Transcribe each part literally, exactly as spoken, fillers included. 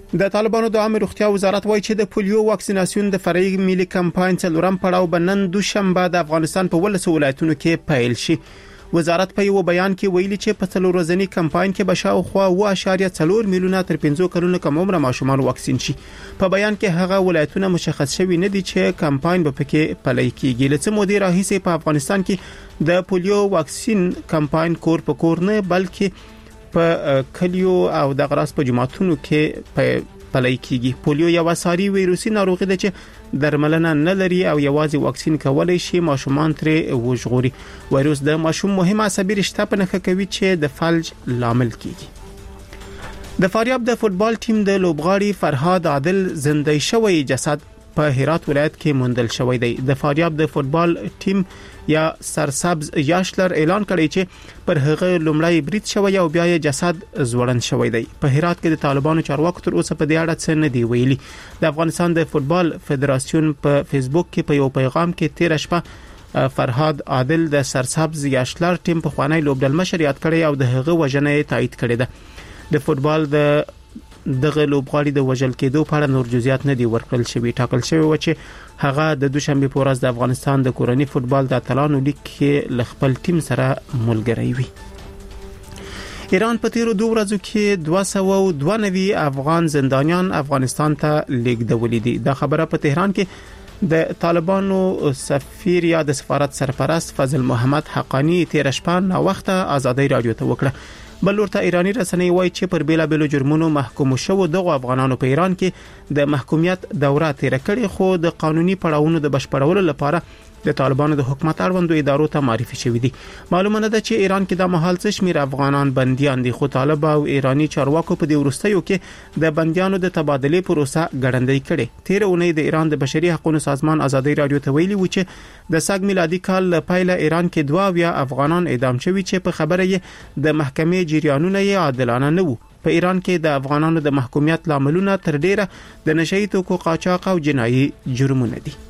د طالبانو د عامه روغتیا وزارت وایي چې د پولیو واکسیناسیون د فرعي ملي کمپاین څلورم پړاو بنن دوشنبه د افغانستان په ولسو ولایتونو کې پیل شي. وزارت په یو بیان کې ویلي چې په څلور ورځنی کمپاین کې بشاوخوا اوه اعشاریه څلور میلیونه تر پنځه کلونو کم عمر ماشومان واکسین شي. په بیان کې هغه ولایتونه مشخص شوي نه دي چې کمپاین به پکې پلی کیږي. لڅ مودې راهیسې په افغانستان کې د پولیو واکسین کمپاین کور په کور نه بلکې په کلیو او د غراس په جماعتونو کې په پلی کیږي. پولیو یو ساري ویروسي ناروغي ده چې درملنه نه لري او یوازې واکسین کولای شي ماشومان ترې وژغوري. وایروس د ماشوم مهمه عصبي رشته په نښه کوي چې د فلج لامل کیږي. د فاریاب د فوتبال ټیم د لوبغاړي فرهاد عادل زندۍ شوی جسد په هرات ولایت کې موندل شوی دی. د فاریاب د فوتبال ټیم یا سرسبز یاشلر اعلان کړی چې پر هغه لومړی برید شوی او بیا یې جسد زوړند شوی دی. په هرات کې د طالبانو چارواکو تر اوسه په دې اړه څه نه دی ویلي. د افغانستان د فوتبال فدراسیون په فیسبوک کې په یو پیغام کې تیر شپه فرهاد عادل د سرسبز یاشلر ټیم په خوانی لوبډل مشر یاد کړی او د هغه وژنه تایید کړی ده. د فوتبال د دغه لوبغاړي د وژل کېدو په اړه نور جزئیات نه دي ورکړل شوی. ټاکل شوی و چې هغه د دوشنبه په ورځ د افغانستان د کورنی فوتبال د اتلانو لیګ کې ل خپل ټیم سره ملګری وي. ایران په تیرو دوه ورځو کې دوه سوه او دوه نوي افغان زندانیان افغانستان ته لیږدولي دي. دا خبره په تهران کې د طالبانو سفیر یا د سفارت سرپرست فضل محمد حقانی تیر شپه نا وخته ازادي رادیو ته وکړه. بل ورته ایرانی رسنۍ وایي چې پر بیلا بیلو جرمونو محکوم شوو دغه افغانانو په ایران کې د محکومیت دوره تیر کړي خو د قانوني پړاوونو د بشپړولو لپاره د طالبانو د حکومت اړوندو ادارو ته معرفي شوې دي. معلومه نه ده چې ایران کې د مهال څه شمیر افغانان بنديان دي خو طالب او ایرانی چارواکو په دې ورستیو کې د بنديانو د تبادله پروسه ګړندۍ کړي. تیر اونۍ د ایران د بشري حقوقو سازمان ازادي رادیو ته ویلي و چې د ساګ میلادي کال پایله ایران کې دوه بیا افغانان اعدام شوي چې په خبره یې د محکمې جریانونه یې عادلانه نه وو. په ایران کې د افغانانو د محکومیت لاملونه تر ډیره د نشئی توکو قاچاق او جنایي جرمونه دي.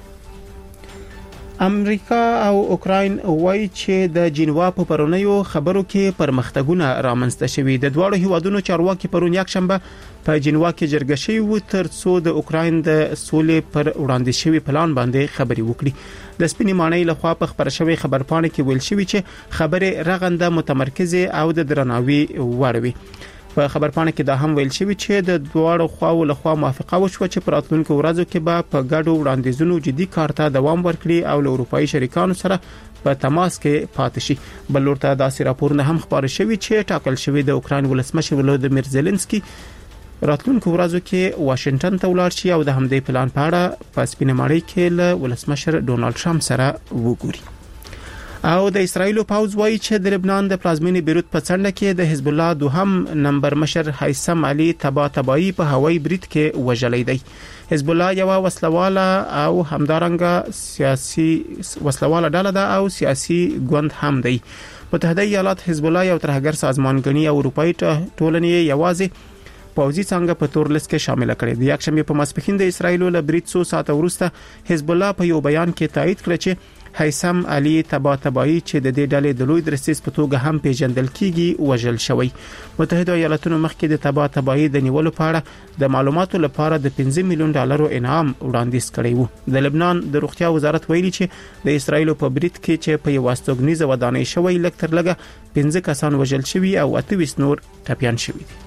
امریکا او اوکراین وایي چې د جنیوا په پرونیو خبرو کې پرمختګونه رامنځته شوي. د دواړو هیوادونو چارواکي پرون یک شنبه په جنیوا کې جرګه شوي و تر څو د اوکراین د سولې پر وړاندې شوی پلان باندې خبري وکړي. د سپینې مانۍ لخوا په خبر شوی خبرپاڼه کې ویل شوی چې خبره رغنده متمرکزه او د درناوي وړ وي. په خبرپاڼه کې دا هم ویل شوی چې د دواړو خواو لخوا موافقه وشوه چې پر راتلونکو ورځو کې به په ګډو وړاندیزونو جدي کار ته دوام ورکړي او له اروپאי شریکانو سره په تماس کې پاتې شي. بل ورته داسې راپورونه هم خبر شوی چې ټاکل شوی د اوکراین ولسمشر ولودمیر زيلنسکي راتلونکو ورځو کې واشنگټن ته ولاړ شي او د همدې پلان په اړه په سپینه ماڼۍ کې له ولسمشر ډونالد ټرمپ سره وګوري. او د اسرایل پاوز وایي چې د لبنان د پلازمینې بیروت په څنډه کې د حزب الله دوهم نمبر مشر هیثم علي طباطبایی په هوایي برید کې وژلی دی. حزب الله یو وسلواله او همدارنګه سیاسي وسلواله ډله ده او سیاسي ګوند هم دی. متحده ایالات حزب الله یو ترهګر سازمان ګڼي او اروپאי ټولنې یوازې پوځي څنګه په تور لیست کې شامل کړي. د یک شنبه په ماسپښین د اسرایل له برید څو ساعت وروسته حزب الله په یو بیان کې تایید کړ چې هیثم علي طباطبایی چې د دې ډلې د لوی درسیس په توګه هم پیژندل کیږي وژل شوی. متحده ایالاتونو مخکې د طباطبایی د نیولو په اړه د معلوماتو لپاره د پنځه میلیون ډالرو انعام وړاندیز کړی و. د لبنان د روغتیا وزارت ویلي چې د اسرایل په برید کې چې په یو واستوګنیزه ودانۍ شوی لږ تر لږه پنځه کسان وژل شوي او اته ویشت نور ټپیان شوي دي.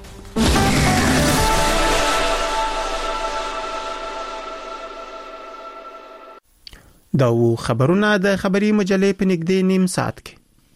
دا و خبرونه د خبري مجلې په نږدې نیم ساعت کې.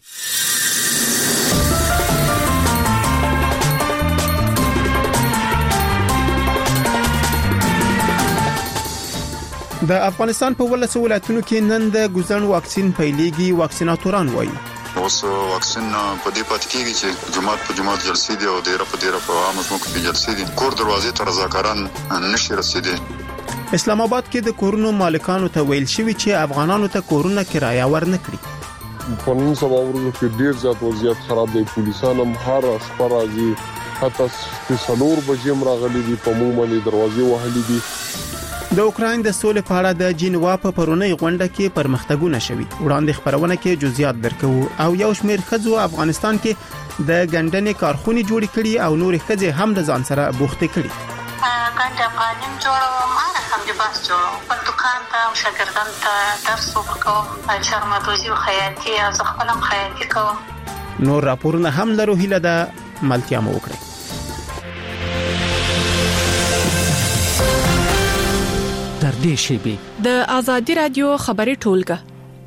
د افغانستان په ولسو ولایتونو کې نن د ګوزن واکسین پیلېږي. واکسیناتوران وایي اوس واکسین په دې پات کېږي چې جماعت په جماعت جلسې دي او ډیره په ډیره په عامه ځمکو کې جلسې دي. کور دروازې ته رضاکاران نشي رسیدي. اسلام آباد کې د کورونو مالکانو ته ویل شوی چې افغانانو ته کورونه کرایه ورنکړي. په نن سبا ورځو کې ډیر زیات وضعیت خراب دی. پولیسانو هم هر شپه راځي حتی چې څلور بجې راغلي دي په عمومي دروازې وهلي دي. د اوکراین د سولې په اړه د جنیوا په پرونی غونډه کې پرمختګونه شوي. وړاندې خبرونه کې جزئیات درکو او یو شمېر ښځو افغانستان کې د ګندنې کارخونې جوړې کړي او نور ښځې هم د ځان سره بوخته کړي. ګنډ افغانیم جوړوم، هر هم د بحث جوړوم. خپل دکان ته شاګردان ته درس ورکوم، چارمدوزي او خیاطي، او زه خپل هم خیاطي کوم. نور راپورونه هم لرو، هیله ده ملتیا مو وکړئ. در دې شیبې د آزادي رادیو خبري ټولګه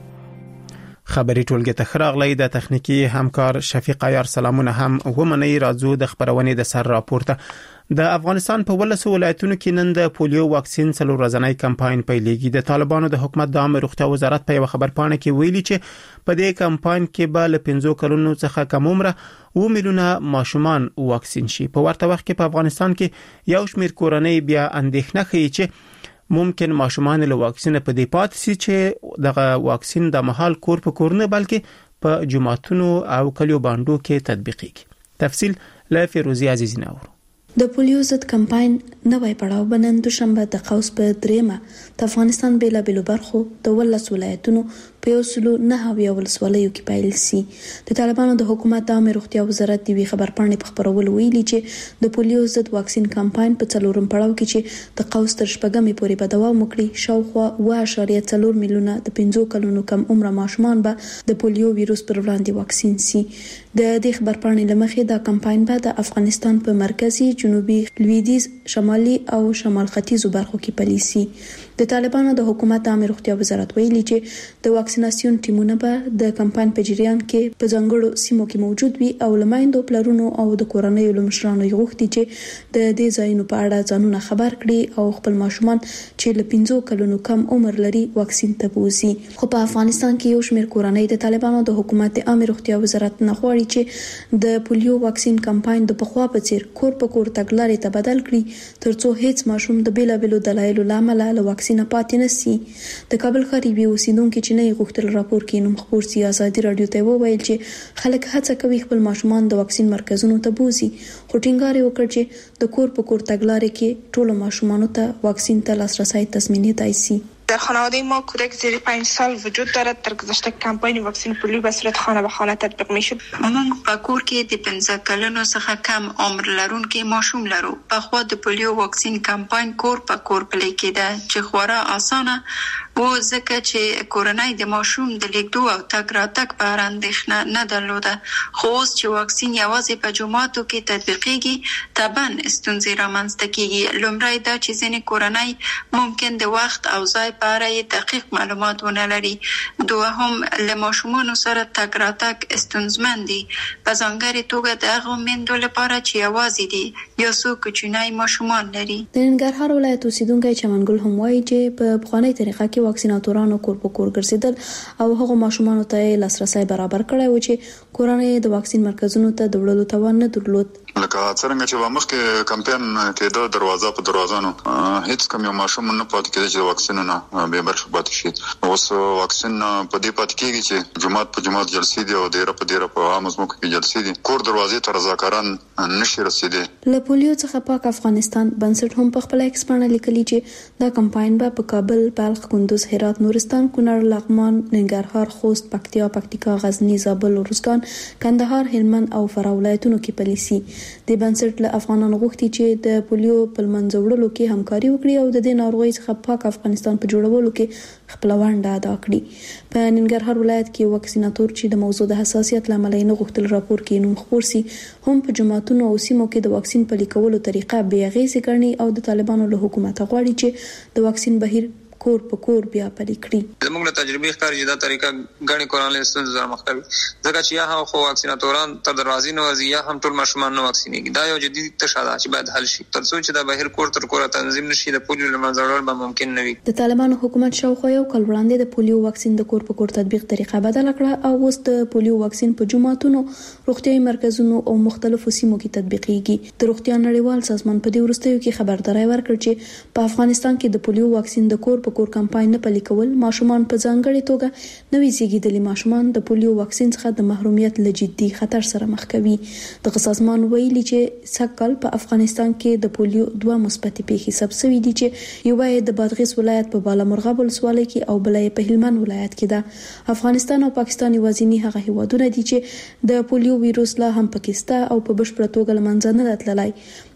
خبري ټولګه ته خراغلی د تخنیکی همکار شفیق عیار سلامونه هم ومني. راځو د خبرونې د سر راپورته. د افغانستان په ولسو ولایتونو کې نن د پولیو واکسین څلور ورځنی کمپاین پیلېږي. د طالبانو د حکومت د عامه روغتیا وزارت په یو خبرپاڼه کې ویلي چې په دې کمپاین کې به له پنځو کلونو څخه کم عمره و میلیونه ماشومان واکسین شي. په ورته وخت کې په افغانستان کې یو شمېر کورنۍ بیا اندېښنه کوي چې ممکن ماشومان له واکسین په دې پات سي چې دغه واکسین د محل کور په کور نه بلکې په جماعتونو او کلیو باندو کې تطبیقيږي. تفصیل له فیروزی عزیزی نور. د پولیو ضد کمپاین نوې پړاو بنن دوشنبه د قوس په دریمه د افغانستان بیلا بیلو برخو د ولس ولایتونو په یو سلو نه هاویا ولسوالیو کې پیل سي. د طالبانو د حکومت د عامه روغتیا وزارت دی خبرپاڼې په خبرولو ویلي چې د پولیو ضد واکسین کمپاین په څلورم پړاو کې چې د قوس تر شپږمې پورې به دوام وکړي، شاوخوا اوه اعشاریه څلور میلیونه د پنځو کلونو کم عمره ماشومان به د پولیو ویروس پر وړاندې واکسین سي. د دې خبرپاڼې لمخې دا کمپاین به د افغانستان په مرکزی، جنوبي، لویدیز، شمالي او شمال ختیځو برخو کې پلي سي. د طالبانو د حکومت عامه روغتیا وزارت ویلي چې د واکسیناسیون ټیمونه به د کمپاین په جریان کې په ځانګړو سیمو کې موجود وي او لمایندو پلرونو او د کورنۍ لمشرانو یې غوښتي چې د دې ځایونو په اړه ځانونه خبر کړي او خپل ماشومان چې له پنځو کلونو کم عمر لري واکسین ته بوزي. خو په افغانستان کې یو شمېر کورنۍ د طالبانو د حکومت عامه روغتیا وزارت نه غواړي چې د پولیو واکسین کمپاین د پخوا په څیر کور په کور تګلارې ته بدل کړي ترڅو هیڅ ماشوم د بیلابیلو دلایلو لامل له واکسین نه پاتې نشي. د کابل ښار یوې اوسیدونکو چې نه غوښتل راپور کې نوم خبر سي آزادي رادیو ته وویل چې خلک هڅه کوي خپل ماشومان د واکسین مرکزونو ته بوزي، خو ټینګار وکړ چې د کور په کور تګلارې کې ټول ماشومان ته واکسین ته لاسرسی تضمینېدای شي. در خانواده ما کودک زیر پنج سال وجود دارد. در گذشته کمپاین واکسین پولیو به صورت خانه به خانه تطبیق می شد. موږ په کور کې د پنځه کلونو څخه کم عمر لرونکي ماشوم لرو. په خوا د پولیو واکسین کمپاین کور په کور پلي کېده چې خورا اسانه و ځکه چې کورنۍ د ماشوم د لیکدو او تګ راتګ په اړه اندېښنه نه درلوده. خو اوس چې واکسین یوازې په جوماتو کې تطبیقېږي طبعا ستونزې رامنځته کېږي. لومړی دا چې ځینې کورنۍ ممکن د وخت او ځای په اړه دقیق معلومات ونه لري. دوهم له ماشومانو سره تګ راتګ ستونزمن دي، په ځانګړې توګه د هغو میندو لپاره چې یوازې دي یا څو کوچني ماشومان لري. د ننګرهار ولایت اوسیدونکی چمنګل هم وایي چې په پخوانۍ طریقه کې واکسیناتورانو کور په کور ګرځیدل او هغه ماشومانو ته لاسرسی برابر کړی و چې کورنۍ د واکسین مرکزونو ته د وړلو توان نه درلود. لکه څنګه چې مخکې کمپاین کې د دروازه په دروازانو هیڅ کوم یو ماشوم نه پاتې کېږي چې واکسینونه به برخه پاتې شي. اوس واکسین په دې پاتې کېږي چې جماعت په جماعت جلسې دي او ډیره په ډیره په عام ځمکو کې جلسې دي. کور دروازې ته رضاکاران نشي رسیدي. له پولیو څخه پاک افغانستان بنسټ هم په خپل ایکسپانه لیکلي چې دا کمپاین به په کابل، بلخ، کندوز، هرات، نورستان، کونړ، لغمان، ننګرهار، خوست، پکتیا، پکتیکا، غزنی، زابل، روزګان، کندهار، هلمند او فراه ولایتونو کې پلي سي. د بنسټ له افغانانو غوښتي چې د پولیو په منځ وړلو کې همکاري وکړي او د دې ناروغۍ څخه پاک افغانستان په جوړولو کې خپل ونډه ادا کړي. په ننګرهار ولایت کې واکسیناتور چې د موضوع د حساسیت لامل نه غوښتل راپور کې نوم خبر سي هم په جماعتونو او سیمو کې د واکسین پلي کولو طریقه بې اغېزې ګڼي او د طالبانو له حکومت غواړي چې د واکسین بهیر کور په کور بیا پلي کړي. زموږ له تجربې ښکاري چې دا طریقه غني کورنۍ ستونزې سره مخ کوي ځکه چې یا هم خو واکسیناتوران تر دروازې نه وځي یا هم ټول ماشومان نه واکسینېږي. دا یو جدي تشه ده چې باید حل شي تر څو چې دا بهیر کور تر کوره تنظیم نشي. د پولیو له منځه وړل به ممکن نه وي. د طالبانو حکومت شاوخوا یو کال وړاندې د پولیو واکسین د کور په کور تطبیق طریقه بدله کړه او اوس د پولیو واکسین په جماعتونو، روغتیايي مرکزونو او مختلفو سیمو کې تطبیقېږي. د روغتیا نړیوال سازمان په دې وروستیو کې خبرداري ورکړه چې په افغانستان کې د پولیو واکسین د کور په کور کمپاین نه پلي کول ماشومان په ځانګړې توګه نوي زیږیدلي ماشومان د پولیو واکسین څخه د محرومیت له جدي خطر سره مخ کوي. د سازمان ویلي چې سږکال په افغانستان کې د پولیو دوه مثبتې پیښې ثبت شوې دي چې یو یې د بادغیس ولایت په بالامرغاب ولسوالۍ کې او بل یې په هلمند ولایت کې ده. افغانستان او پاکستان یوازینی هغه هیوادونه دي چې د پولیو ویروس لا هم پاکستان او په بشپړه توګه له منځه نه تللی.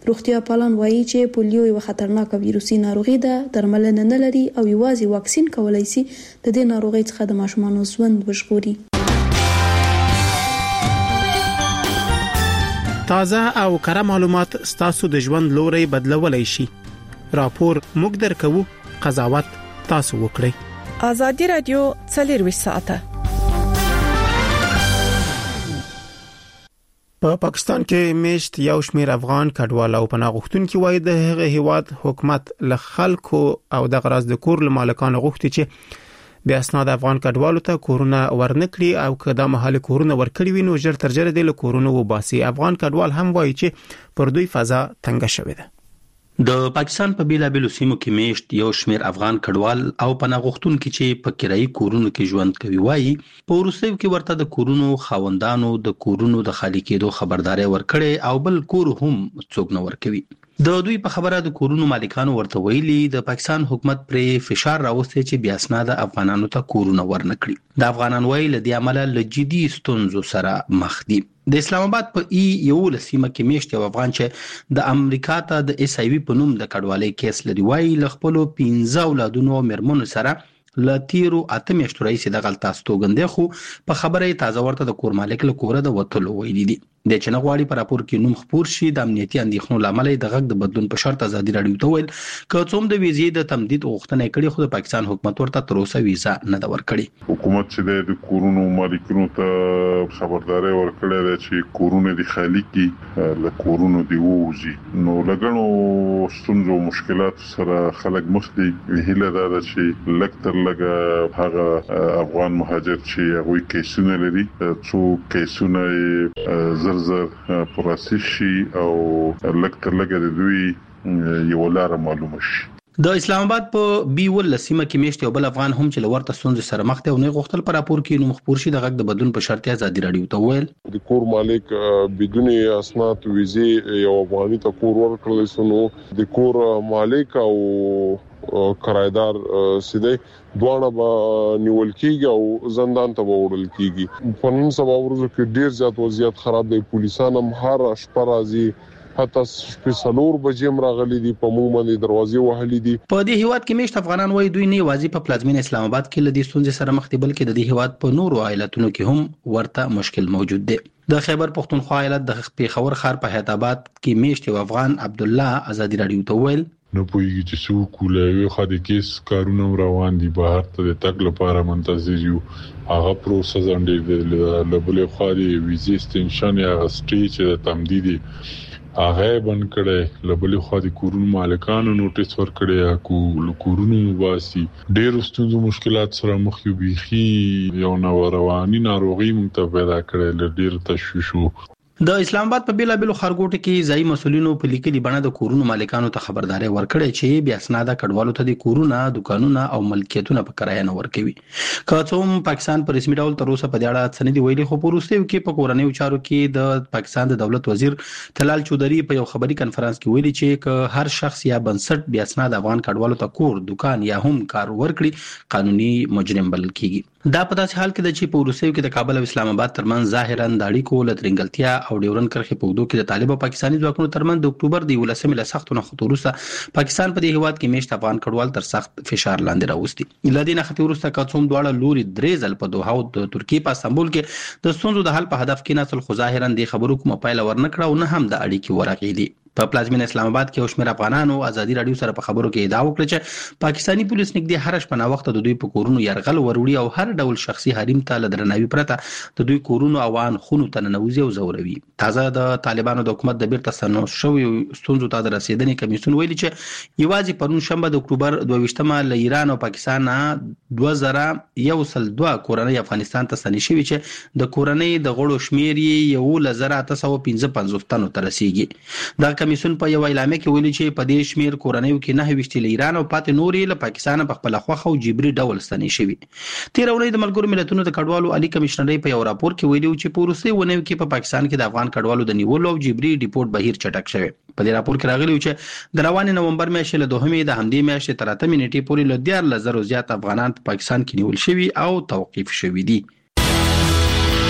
روغتیا پالان وایي چې پولیو یو خطرناک ویروسي ناروغي ده، درملنه نه لري او یوازې واکسین کولای شي د دې ناروغۍ څخه د ماشومانو ژوند وژغوري. تازه او کره معلومات ستاسو د ژوند لوري بدلولای شي. راپور موږ درکو، قضاوت تاسو وکړئ. ازادي رادیو څلور ساعته. په پاکستان کې میشت یو شمیر افغان کډوال او پناه غوښتونکي وایي د هغه هیواد حکومت له خلکو او د غراض د کور له مالکانو غوښتي چې بیا اسناد افغان کډوالو ته کورونه ورنکړي او که د محل کورونه ورکړي وي نو ژر تر ژره د کورونه وباسي. افغان کډوال هم وایي چې پر دوی فضا تنګه شوې ده. د پاکستان په بیلابیلو سیمو کې میشت یو شمیر افغان کډوال او پناه غوښتونکي چې په کرایي کورونو کې ژوند کوي وایي په وروستیو کې ورته د کورونو خاوندانو د کورونو د خالي کېدو خبرداري ورکړي او بل کور هم څوک نه ورکوي. د دوی په خبره د کورونو مالکانو ورته ویلي د پاکستان حکومت پر فشار راوستي چې بیا اسناد افغانانو ته کورونه ورنکړي. د افغانان وایي لدی عمله لجدي ستونزو سره مخ دي. د اسلام آباد په ای یو لسیمه کې میشت یو افغان چې د امریکا ته د اس ای وی په نوم د کډوالۍ کیس لري وایي ل خپل پنځه اولادونو مرمنو سره لتیرو اته میاشتو رئیس د غلطه استوګندې خو په خبره تازه ورته د کور مالک له کوره د وټلو ویلي دي. د چنغواړي پر راپور کې نوم خبر شي د امنیتي اندېښنو لامل د غږ د بدلون په شرط ازادي رادیو ته ویل که څوم د ویزې د تمدید غوښتنه کړې خو د پاکستان حکومت ورته تر اوسه ویزا نه دا ورکړي. حکومت چې د کورونو مالکینو ته خبرداري ورکړې ده چې کورونه د خالي کی له کورونو دی ووزي نو لګنو ستونزو مشکلات سره خلک مخ دي. هیله ده چې لکتر لګه هغه افغان مهاجر چې هغه کیسونه لري څو کیسونه زر زر پروسس شي او لکتر لګه د دوی یو لار معلومه شي. د اسلام آباد په بي ول لسیمه کې میشت یو بل افغان هم چې لورته ستونزې سره مخ ته او نه غوښتل پر راپور کې نوم خبر شي د غږ د بدلون په شرط ازادي رادیو ته ویل د کور مالک بدون اسناد ویزه یو افغاني ته کور ورکړل سنو د کور مالک او کرایدار سیده دوانه به نیول کیږي او زندان ته وړل کیږي. په نن سبا ورځو کې ډیر زیات وضعیت خراب دی. پولیسان هم هر شپه راځي حتی سپیشلور بجیم راغلي دي په مو باندې دروازې وهلي دي. په دې هیواد کې میشت افغانان وایي دوی نه واځي په پلازمین اسلام آباد کې لدی ستونزې سره مخ دي بلکې د دې هیواد په نورو ایالتونو کې هم ورته مشکل موجود دی. د خیبر پختونخوا ایالت د پیښور ښار په حیات آباد کې میشت یو افغان عبد الله ازادي رادیو ته ویل نو پوهیږي چې څو کولای خو د کیس کارونه روان دي بهر ته د تک لپاره منتظر یو هغه پروسس انډر د لبلې خو د ویزې ایکستنشن یا سټیج د تمدید هغه بند کړي لبلې خو د کورونو مالکانو نوټیس ورکړي کو کورونو واسي ډېر ستونزو مشکلات سره مخ یو بيخي یو نو رواني ناروغي مونږ پیدا کړي ډېر تشویش. د اسلام آباد په بیلابیلو خارګوټو کې ځای مسولینو په لیکلي بڼه د کورونو مالکانو ته خبرداري ورکړې چې بیا اسناد کډوالو ته د کورونه، دکانونه او ملکیتونه په کرایه نه ورکوي. که څوم پاکستان پر رسمي ډول تر اوسه په دې اړه سندې ویلي خو په وروستیو کې په کورنیو چارو کې د پاکستان د دولت وزیر تلال چودري په یو خبري کانفرنس کې ویلي چې که هر شخص یا بنسټ بیا اسناد افغان کډوالو ته کور، دکان یا هم کار ورکړي قانوني مجرم بلل کیږي. دا په داسې حال کې د چې په وروستیو کې د کابل او اسلام آباد ترمنځ ظاهرا د اړیکو لترنګلتیا او ډیورن کرښې په وګړو کې د طالب او پاکستاني ځواکونو ترمنځ د اکتوبر د ولسمې له سختو نښتو وروسته پاکستان په دې هیواد کې میشت افغان کډوال تر سخت فشار لاندې راوستي. لدې نښتې وروسته که څوم دواړه لوري درې ځل په دوحه او د ترکیې په استانبول کې د ستونزو د حل په هدف کې نسل خو ظاهرا د خبرو کومه پایله ورنکړه او نه هم د اړیکې ورغېدي. په پلازمین اسلام آباد کې اوشمیر افغانانو ازادي رادیو سره په خبرو کې ادعا وکړه چې پاکستانی پولیس نږدې هر شپه نا وخت د دوی په کورونو يرغل وروړي او هر ډول شخصي حریم ته لدرناوي پرته د دوی کورونو او ان خونو ته ننوځي او زوروي. تازه د طالبانو د حکومت د بیرته سنو شوی ستونزو ته د رسیدنې کمیسیون ویلي چې یوازې پرون شنبه د اکتوبر دوه ویشتمه له ایران او پاکستان دوه زره یو سل دوه کورنۍ افغانستان ته ستنې شوي چې د کورنۍ د غړو شمیر یې یو لزر اته سوه پنځه پنځوس تنو ته رسیږي. دا کمیسیون په یو اعلامیه کې ویلي چې په دې شمیر کورنۍ کې نه ویشتي له ایران او پاتې نورې له پاکستان په خپل خوخه او جبري ډول ستنې شوي. تیر اونۍ د ملګرو ملتونو د کډوالو عالی کمشنري په یو راپور کې ویلي چې په روسي ونیو کې په پاکستان کې د افغان کډوالو د نیولو او جبري ډیپورت بهیر چټک شوی. په دې راپور کې راغلی چې د روان نومبر میاشتې له دوهمې د همدې میاشتې تر اتمې نیټې پورې له دیارلس زرو زیات افغانان په پاکستان کې نیول شوي او توقیف شوي دي.